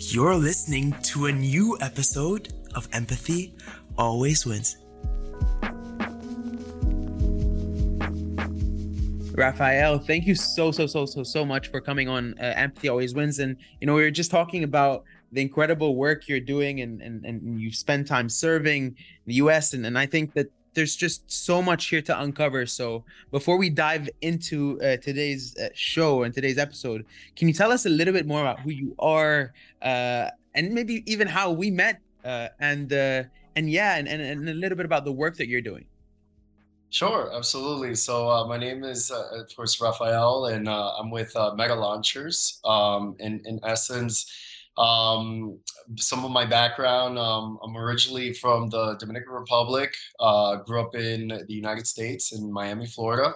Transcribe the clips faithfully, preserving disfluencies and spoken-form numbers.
You're listening to a new episode of Empathy Always Wins. Raphael, thank you so, so, so, so, so much for coming on uh, Empathy Always Wins. And, you know, we were just talking about the incredible work you're doing and, and, and you spend time serving the U S. And, and I think that there's just so much here to uncover. So before we dive into uh, today's uh, show and today's episode, can you tell us a little bit more about who you are uh, and maybe even how we met uh, and, uh, and yeah, and, and, and a little bit about the work that you're doing? Sure, absolutely. So uh, my name is, uh, of course, Raphael, and uh, I'm with uh, Meta Launchers. Um, in, in essence, um, some of my background, um, I'm originally from the Dominican Republic, uh, grew up in the United States in Miami, Florida,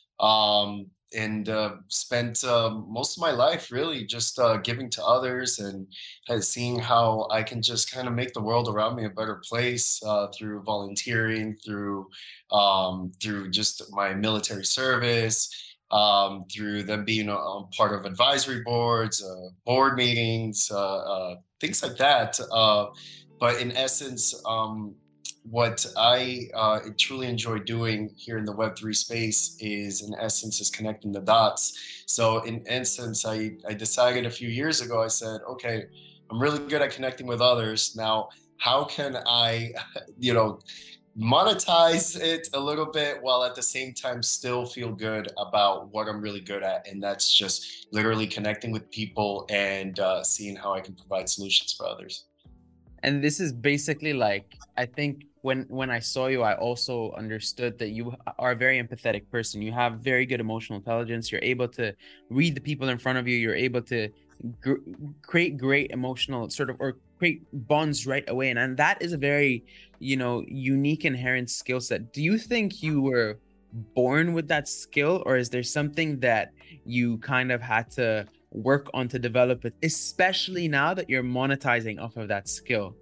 um, and uh, spent uh, most of my life really just uh, giving to others and has seeing how I can just kind of make the world around me a better place uh, through volunteering, through um, through just my military service, um, through them being a, a part of advisory boards, uh, board meetings, uh, uh, things like that. Uh, but in essence, um, what I uh, truly enjoy doing here in the Web three space is, in essence, is connecting the dots. So, in essence, I, I decided a few years ago, I said, okay, I'm really good at connecting with others. Now, how can I, you know, monetize it a little bit while at the same time still feel good about what I'm really good at? And that's just literally connecting with people and uh, seeing how I can provide solutions for others. And this is basically like, I think when when I saw you, I also understood that you are a very empathetic person. You have very good emotional intelligence. You're able to read the people in front of you. You're able to gr- create great emotional sort of or create bonds right away. And, and that is a very, you know, unique inherent skill set. Do you think you were born with that skill, or is there something that you kind of had to work on to develop it, especially now that you're monetizing off of that skill?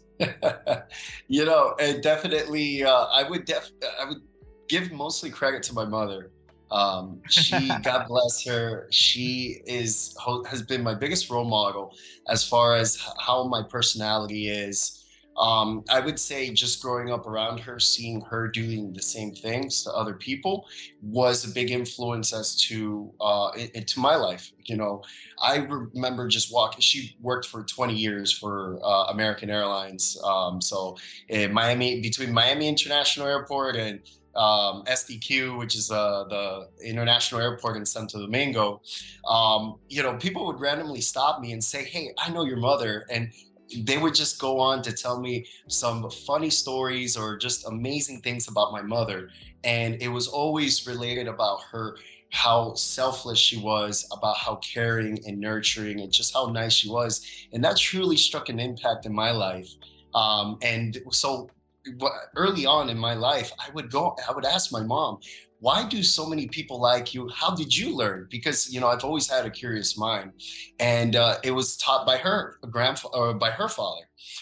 You know, and definitely, uh, I would def I would give mostly credit to my mother. Um, she, God bless her, she is ho- has been my biggest role model as far as h- how my personality is. Um, I would say just growing up around her, seeing her doing the same things to other people was a big influence as to uh, it, it- to my life. You know, I remember just walking. She worked for twenty years for uh, American Airlines. Um, so in Miami, between Miami International Airport and um, S D Q, which is uh, the international airport in Santo Domingo, um, you know, people would randomly stop me and say, "Hey, I know your mother," and they would just go on to tell me some funny stories or just amazing things about my mother. And it was always related about her, how selfless she was, about how caring and nurturing and just how nice she was. And that truly struck an impact in my life. Um, and so early on in my life, I would go, I would ask my mom, why do so many people like you? How did you learn? Because, you know, I've always had a curious mind. And uh, it was taught by her, a grandfather, or by her father.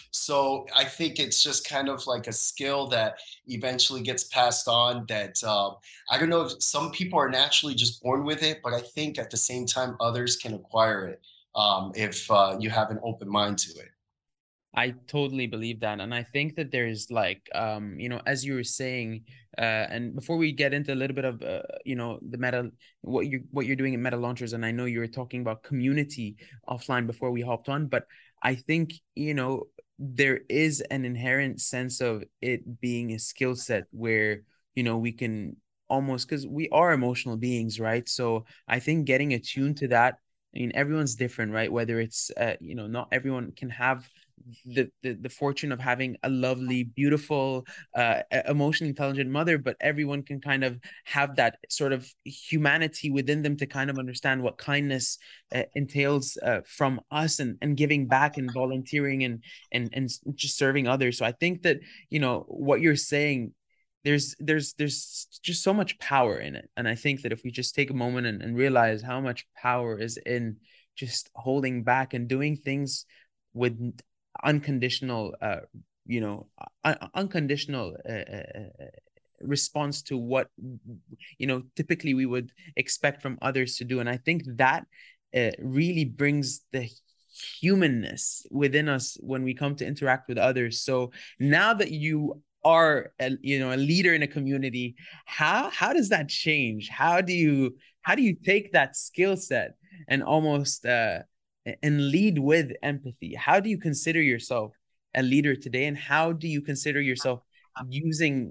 So I think it's just kind of like a skill that eventually gets passed on that um, I don't know if some people are naturally just born with it, but I think at the same time, others can acquire it um, if uh, you have an open mind to it. I totally believe that. And I think that there's like, um, you know, as you were saying, uh, and before we get into a little bit of, uh, you know, the meta, what you what you're doing in Meta Launchers, and I know you were talking about community offline before we hopped on, but I think, you know, there is an inherent sense of it being a skill set where, you know, we can almost, because we are emotional beings, right? So I think getting attuned to that, I mean, everyone's different, right? Whether it's, uh, you know, not everyone can have the, the the fortune of having a lovely, beautiful, uh, e- emotionally intelligent mother, but everyone can kind of have that sort of humanity within them to kind of understand what kindness uh, entails uh, from us and and giving back and volunteering and and and just serving others. So I think that, you know, what you're saying, there's there's there's just so much power in it, and I think that if we just take a moment and, and realize how much power is in just holding back and doing things with unconditional, uh, you know, un- unconditional uh, uh, response to what, you know, typically we would expect from others to do. And I think that uh, really brings the humanness within us when we come to interact with others. So now that you are a, you know, a leader in a community, how how does that change? How do you how do you take that skill set and almost uh and lead with empathy? How do you consider yourself a leader today, and how do you consider yourself using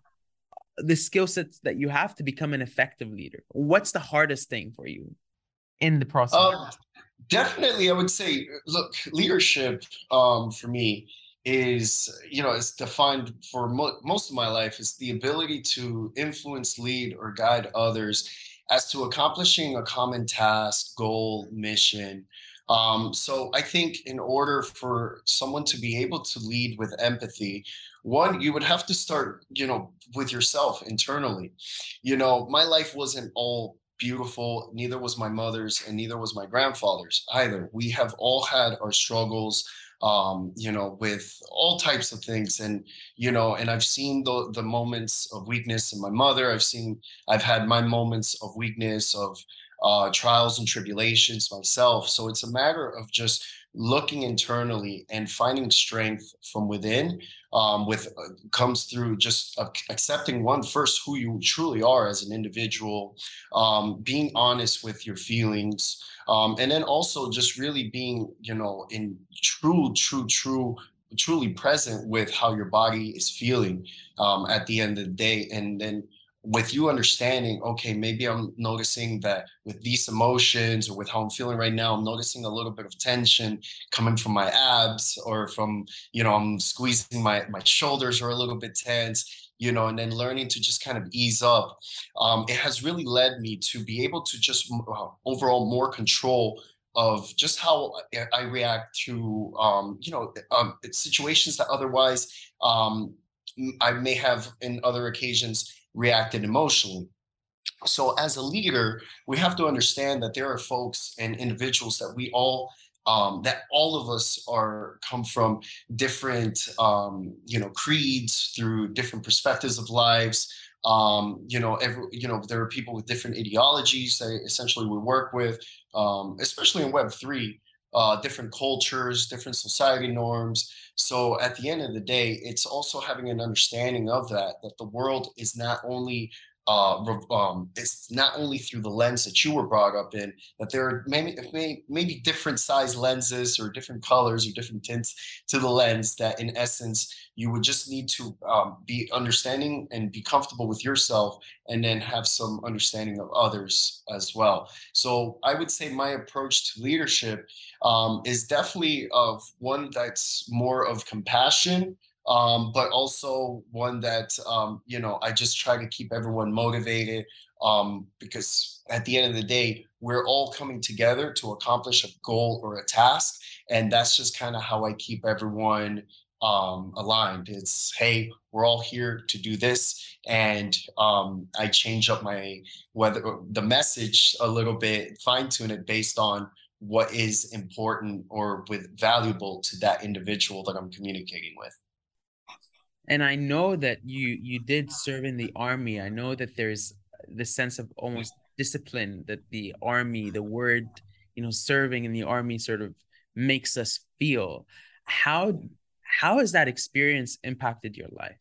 the skill sets that you have to become an effective leader? What's the hardest thing for you in the process? Um, definitely, I would say, look, leadership um, for me is, you know, it's defined for mo- most of my life is the ability to influence, lead, or guide others as to accomplishing a common task, goal, mission. Um, so I think in order for someone to be able to lead with empathy, one, you would have to start, you know, with yourself internally. You know, my life wasn't all beautiful, neither was my mother's, and neither was my grandfather's either. We have all had our struggles, um you know, with all types of things. And you know, and I've seen the the moments of weakness in my mother. I've seen, I've had my moments of weakness, of uh trials and tribulations myself. So it's a matter of just looking internally and finding strength from within. Um with uh, comes through just uh, accepting, one, first, who you truly are as an individual, um being honest with your feelings, um, and then also just really being, you know, in true, true, true, truly present with how your body is feeling um, at the end of the day. And then with you understanding, okay, maybe I'm noticing that with these emotions or with how I'm feeling right now, I'm noticing a little bit of tension coming from my abs, or from, you know, I'm squeezing my my shoulders are a little bit tense, you know, and then learning to just kind of ease up. Um, it has really led me to be able to just uh, overall more control of just how I I react to, um, you know, um, situations that otherwise um, I may have in other occasions reacted emotionally. So as a leader, we have to understand that there are folks and individuals that we all um, that all of us are come from different um, you know, creeds, through different perspectives of lives. Um, you know, every, you know, there are people with different ideologies that essentially we work with, um, especially in Web three, uh, different cultures, different society norms. So at the end of the day, it's also having an understanding of that, that the world is not only uh, um, it's not only through the lens that you were brought up in, that there are maybe, may, maybe different size lenses or different colors or different tints to the lens, that in essence, you would just need to um, be understanding and be comfortable with yourself, and then have some understanding of others as well. So I would say my approach to leadership um, is definitely of one that's more of compassion, um, but also one that, um, you know, I just try to keep everyone motivated, um, because at the end of the day, we're all coming together to accomplish a goal or a task, and that's just kind of how I keep everyone um, aligned. It's, hey, we're all here to do this, and um, I change up my, whether the message a little bit, fine tune it based on what is important or with valuable to that individual that I'm communicating with. And I know that you you did serve in the army. I know that there's the sense of almost discipline that the army, the word, you know, serving in the army sort of makes us feel. How how has that experience impacted your life?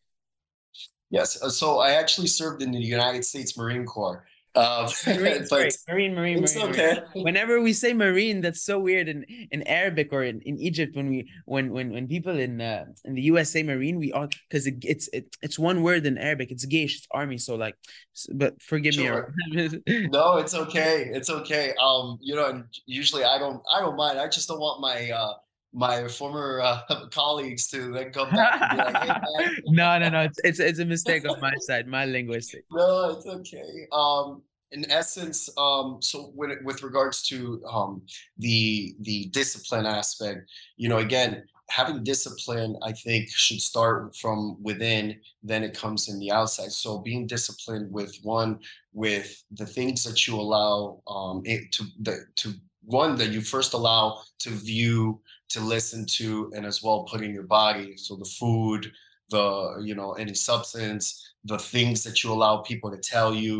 Yes. uh, So I actually served in the United States Marine Corps. Um, Marine, but sorry, Marine, Marine, it's Marine, Marine. okay. Whenever we say Marine, that's so weird in, in Arabic or in, in Egypt when we when when when people in uh, in the U S say Marine, we all because it, it's it, it's one word in Arabic. It's Geish, it's army. So like, but forgive me. Sure. No, it's okay. It's okay. Um, you know, and usually I don't I don't mind. I just don't want my uh my former uh, colleagues to then come back and be like, "Hey, No, no, no. It's it's it's a mistake on my side, my linguistic. no, it's okay." Um, in essence, um, so when it, with regards to um, the the discipline aspect, you know, again, having discipline, I think, should start from within. Then it comes in the outside. So being disciplined with, one, with the things that you allow um, it to the to one, that you first allow to view, to listen to, and as well put in your body. So the food, the, you know, any substance, the things that you allow people to tell you,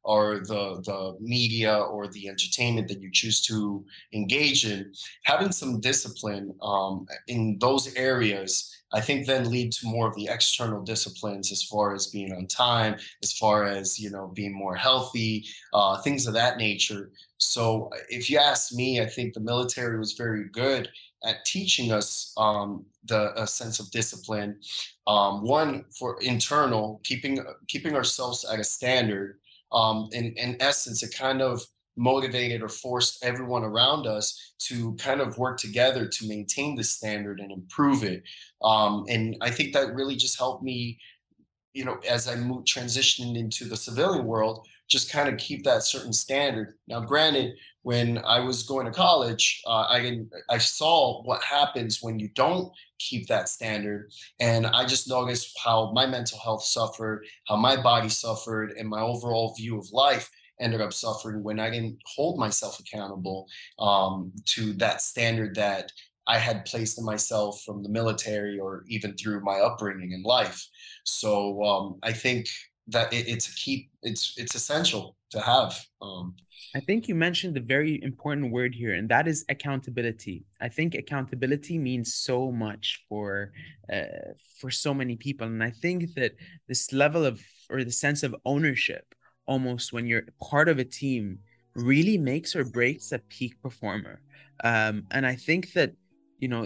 or the the media or the entertainment that you choose to engage in, having some discipline um, in those areas, I think then lead to more of the external disciplines as far as being on time, as far as you know being more healthy, uh, things of that nature. So if you ask me, I think the military was very good at teaching us um, the a sense of discipline. Um, one for internal, keeping keeping ourselves at a standard. Um, in in essence, it kind of motivated or forced everyone around us to kind of work together to maintain the standard and improve it. Um, and I think that really just helped me, you know, as I moved transitioning into the civilian world, just kind of keep that certain standard. Now, granted, when I was going to college, uh, I didn't, I saw what happens when you don't keep that standard, and I just noticed how my mental health suffered, how my body suffered, and my overall view of life ended up suffering when I didn't hold myself accountable um, to that standard that I had placed in myself from the military or even through my upbringing in life. So um, I think that it, it's a key. It's it's essential to have. Um, I think you mentioned a very important word here, and that is accountability. I think accountability means so much for uh, for so many people, and I think that this level of or the sense of ownership, almost when you're part of a team, really makes or breaks a peak performer. Um, and I think that you know,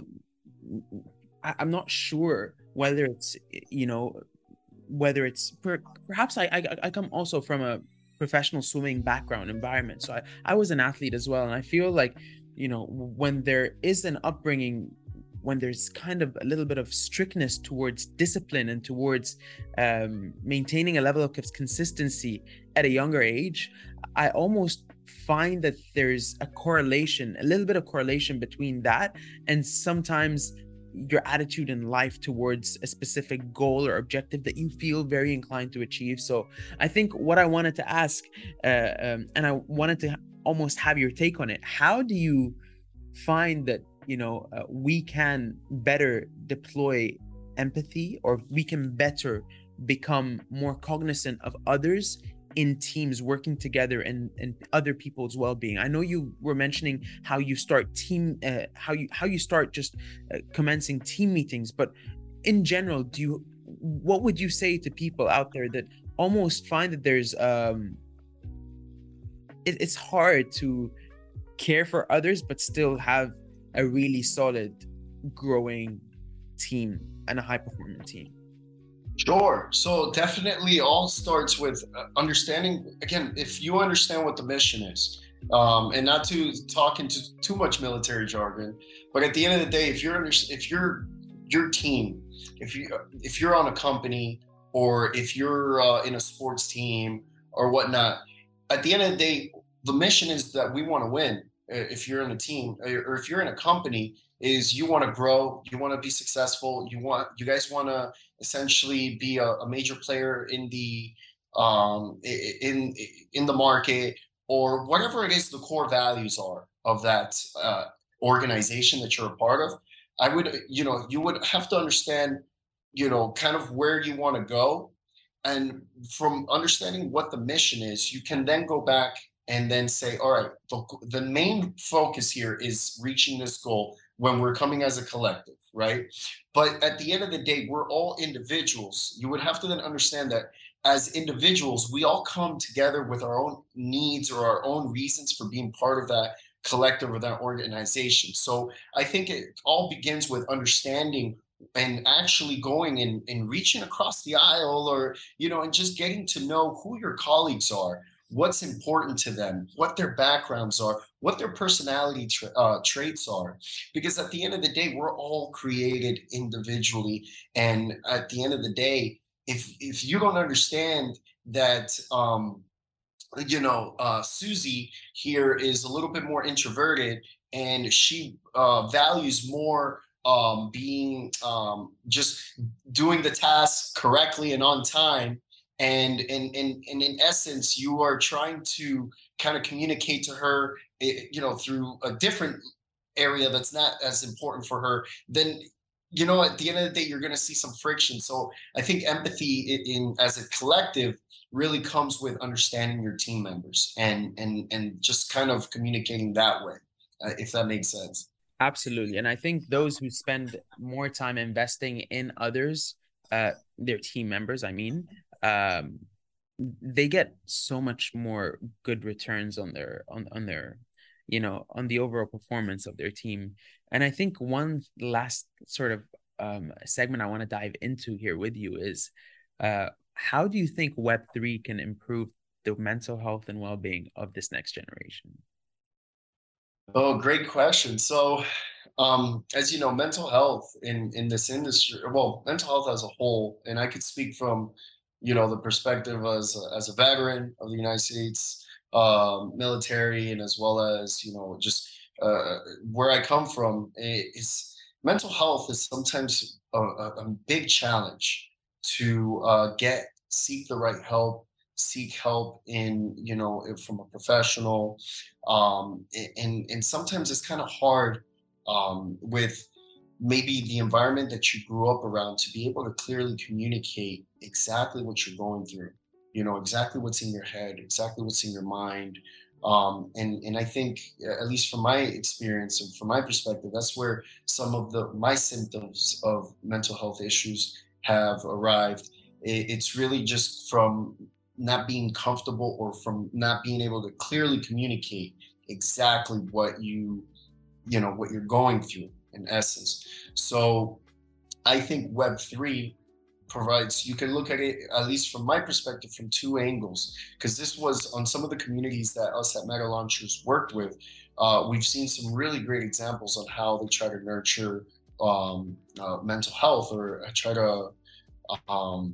I, I'm not sure whether it's you know whether it's per, perhaps I, I I come also from a professional swimming background environment. So I, I was an athlete as well. And I feel like, you know, when there is an upbringing, when there's kind of a little bit of strictness towards discipline and towards um, maintaining a level of consistency at a younger age, I almost find that there's a correlation, a little bit of correlation between that and sometimes your attitude in life towards a specific goal or objective that you feel very inclined to achieve. So I think what I wanted to ask, uh, um, and I wanted to almost have your take on it. How do you find that, you know, uh, we can better deploy empathy, or we can better become more cognizant of others in teams working together and, and other people's well-being? I know you were mentioning how you start team, uh, how you how you start just uh, commencing team meetings, but in general, do you what would you say to people out there that almost find that there's um, it, it's hard to care for others but still have a really solid, growing team and a high-performing team? Sure. So definitely all starts with uh, understanding, again, if you understand what the mission is, um, and not to talk into too much military jargon, but at the end of the day, if you're under, if you're your team, if you if you're on a company or if you're uh, in a sports team or whatnot, at the end of the day, the mission is that we want to win. uh, If you're in a team or if you're in a company, is you want to grow, you want to be successful, you want you guys want to essentially be a, a major player in the um, in in the market, or whatever it is the core values are of that uh, organization that you're a part of. I would, you know, you would have to understand, you know, kind of where you want to go, and from understanding what the mission is, you can then go back and then say, all right, the, the main focus here is reaching this goal when we're coming as a collective, right? But at the end of the day, we're all individuals. You would have to then understand that as individuals, we all come together with our own needs or our own reasons for being part of that collective or that organization. So I think it all begins with understanding and actually going and, and reaching across the aisle, or you know, and just getting to know who your colleagues are, what's important to them, what their backgrounds are, what their personality tra- uh, traits are. Because at the end of the day, we're all created individually. And at the end of the day, if if you don't understand that, um, you know, uh, Susie here is a little bit more introverted, and she uh, values more um, being um, just doing the task correctly and on time. And, and, and, and in essence, you are trying to kind of communicate to her, eh, you know, through a different area that's not as important for her. Then you know, at the end of the day, you're going to see some friction. So I think empathy in, in as a collective really comes with understanding your team members and and and just kind of communicating that way, uh, if that makes sense. Absolutely. And I think those who spend more time investing in others, uh, their team members, I mean, um, they get so much more good returns on their on on their, you know, on the overall performance of their team. And I think one last sort of um, segment I want to dive into here with you is, uh, how do you think Web three can improve the mental health and well-being of this next generation? Oh, great question. So, um, as you know, mental health in in this industry, well, mental health as a whole, and I could speak from, you know, the perspective as a, as a veteran of the United States um, military, and as well as you know, just uh, where I come from, i- is mental health is sometimes a, a, a big challenge to uh, get seek the right help, seek help in you know from a professional, um, and and sometimes it's kind of hard um, with maybe the environment that you grew up around to be able to clearly communicate exactly what you're going through, you know exactly what's in your head, exactly what's in your mind. Um, and and I think, uh, at least from my experience and from my perspective, that's where some of the my symptoms of mental health issues have arrived. It, it's really just from not being comfortable, or from not being able to clearly communicate exactly what you you know what you're going through in essence. So I think Web three provides, you can look at it, at least from my perspective, from two angles, because this was on some of the communities that us at Meta Launchers worked with. Uh, we've seen some really great examples on how they try to nurture um, uh, mental health, or try to um,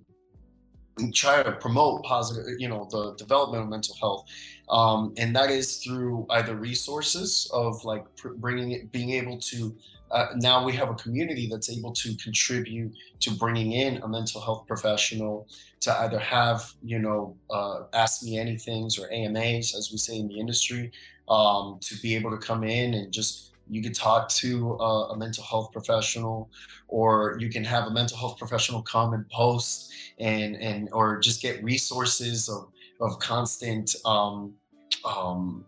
try to promote positive, you know, the development of mental health. Um, and that is through either resources of like pr- bringing it, being able to, uh, now we have a community that's able to contribute to bringing in a mental health professional to either have, you know, uh, ask me anythings, or A M As, as we say in the industry, um, to be able to come in and just, you could talk to uh, a mental health professional, or you can have a mental health professional come and post, and and or just get resources of of constant um um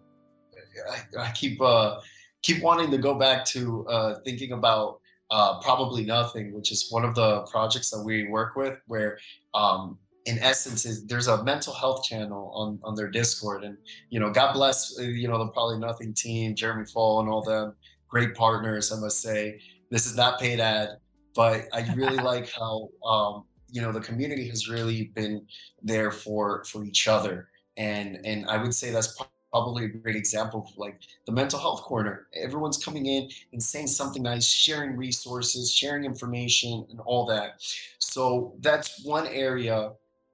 I, I keep uh keep wanting to go back to uh thinking about uh Probably Nothing, which is one of the projects that we work with, where um in essence is there's a mental health channel on on their Discord. And you know God bless, uh, you know the Probably Nothing team, Jeremy Fall and all them, great partners, I must say. This is not paid ad, but I really like how um you know the community has really been there for for each other. And and I would say that's probably a great example of like the mental health corner. Everyone's coming in and saying something nice, sharing resources, sharing information, and all that. So that's one area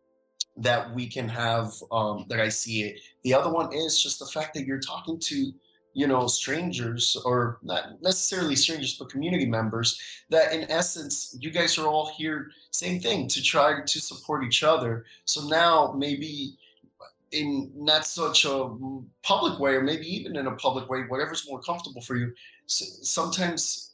that we can have, um, that I see it. The other one is just the fact that you're talking to, you know, strangers, or not necessarily strangers, but community members, that in essence, you guys are all here, same thing, to try to support each other. So now maybe in not such a public way, or maybe even in a public way, whatever's more comfortable for you. Sometimes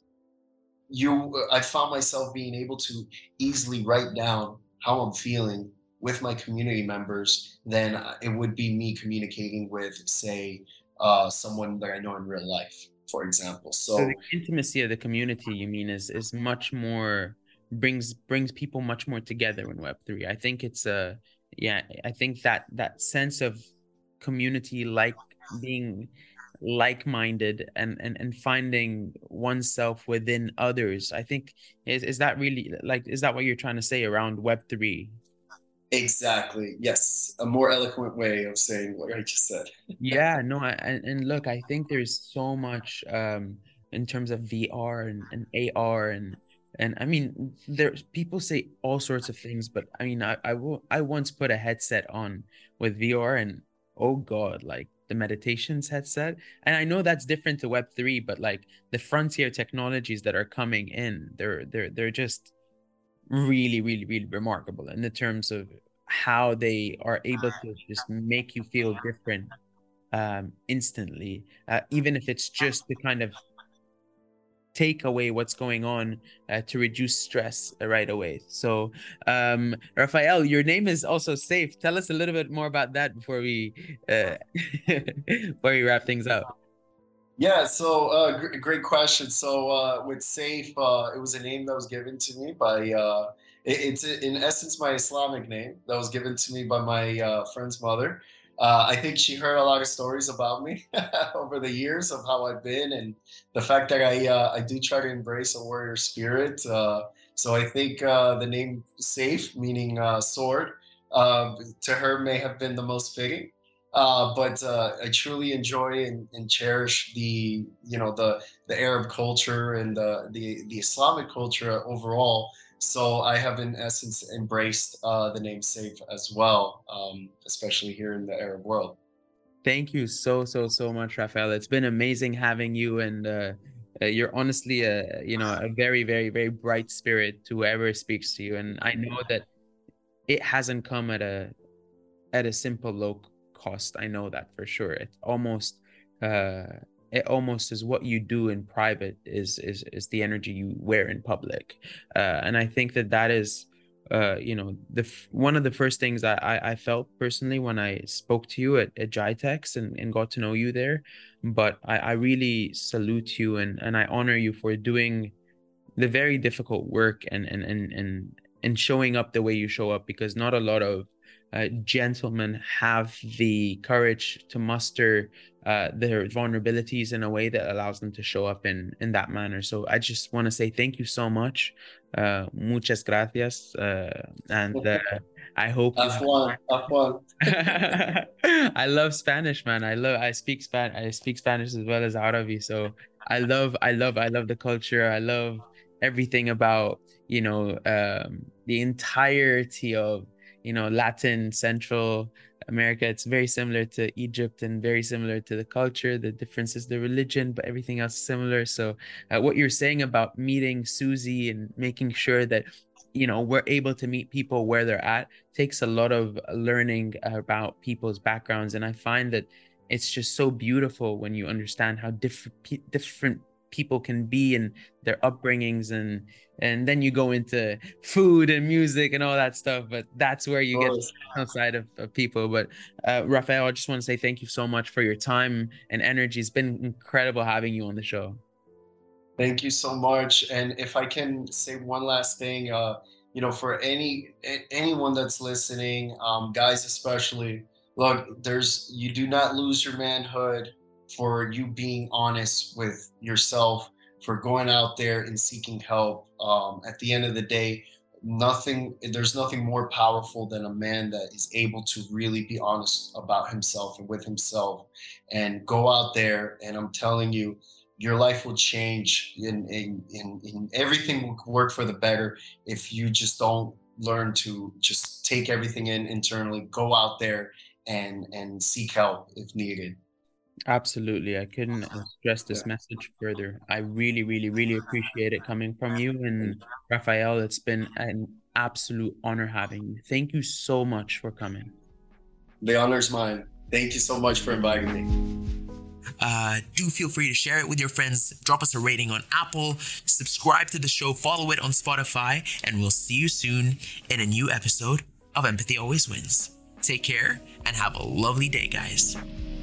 you I found myself being able to easily write down how I'm feeling with my community members than uh, it would be me communicating with, say, uh, someone that I know in real life, for example. So the So intimacy of the community, you mean, is is much more, brings brings people much more together in Web three. I think it's a, yeah, I think that that sense of community, like being like-minded, and and and finding oneself within others. I think, is is that really, like, is that what you're trying to say around Web three? exactly, yes, a more eloquent way of saying what I just said. Yeah, no, I, and, and look, I think there's so much um in terms of V R and, and A R, and and I mean, there's people say all sorts of things, but I mean, I I will I once put a headset on with V R, and oh God, like the meditations headset. And I know that's different to Web three, but like the frontier technologies that are coming in, they're they're they're just really, really, really remarkable in the terms of how they are able to just make you feel different um, instantly, uh, even if it's just to kind of take away what's going on uh, to reduce stress right away. So, um, Rafael, your name is also Safe. Tell us a little bit more about that before we uh, before we wrap things up. Yeah, so uh, gr- great question. So uh, with Safe, uh, it was a name that was given to me by, uh, it, it's in essence my Islamic name that was given to me by my uh, friend's mother. Uh, I think she heard a lot of stories about me over the years of how I've been and the fact that I uh, I do try to embrace a warrior spirit. Uh, so I think uh, the name Safe, meaning uh, sword, uh, to her may have been the most fitting. Uh, but uh, I truly enjoy and, and cherish the you know the the Arab culture and the the, the Islamic culture overall. So I have in essence embraced uh, the name Safe as well, um, especially here in the Arab world. Thank you so, so, so much, Rafael. It's been amazing having you, and uh, uh, you're honestly a, you know, a very, very, very bright spirit to whoever speaks to you. And I know that it hasn't come at a at a simple low cost. I know that for sure. It almost uh it almost is what you do in private is is is the energy you wear in public. Uh, and I think that that is uh you know the f- one of the first things I, I I felt personally when I spoke to you at, at Jitex and, and got to know you there. But I, I really salute you and and I honor you for doing the very difficult work and and and and and showing up the way you show up, because not a lot of uh, gentlemen have the courage to muster uh, their vulnerabilities in a way that allows them to show up in in that manner. So I just want to say thank you so much, uh, muchas gracias, uh, and uh, I hope you Afwan, Afwan. I love Spanish, man. I love I speak Span I speak Spanish as well as Arabic. So I love I love I love the culture. I love everything about, you know, um the entirety of, you know, Latin, Central America. It's very similar to Egypt and very similar to the culture. The difference is the religion, but everything else is similar. So uh, what you're saying about meeting Susie and making sure that, you know, we're able to meet people where they're at takes a lot of learning about people's backgrounds. And I find that it's just so beautiful when you understand how different different people can be and their upbringings, and and then you go into food and music and all that stuff, but that's where you get outside of, of people. But uh Rafael, I just want to say thank you so much for your time and energy. It's been incredible having you on the show. Thank you so much. And if I can say one last thing, uh, you know, for any a- anyone that's listening, um, guys especially, look, there's you do not lose your manhood for you being honest with yourself, for going out there and seeking help. Um, at the end of the day, nothing there's nothing more powerful than a man that is able to really be honest about himself and with himself and go out there. And I'm telling you, your life will change and, and, and, and everything will work for the better if you just don't learn to just take everything in internally, go out there and and seek help if needed. Absolutely. I couldn't uh, stress Yeah. this message further. I really, really, really appreciate it coming from you. And Rafael, it's been an absolute honor having you. Thank you so much for coming. The honor's mine. Thank you so much for inviting me. Uh, do feel free to share it with your friends, drop us a rating on Apple, subscribe to the show, follow it on Spotify, and we'll see you soon in a new episode of Empathy Always Wins. Take care and have a lovely day, guys.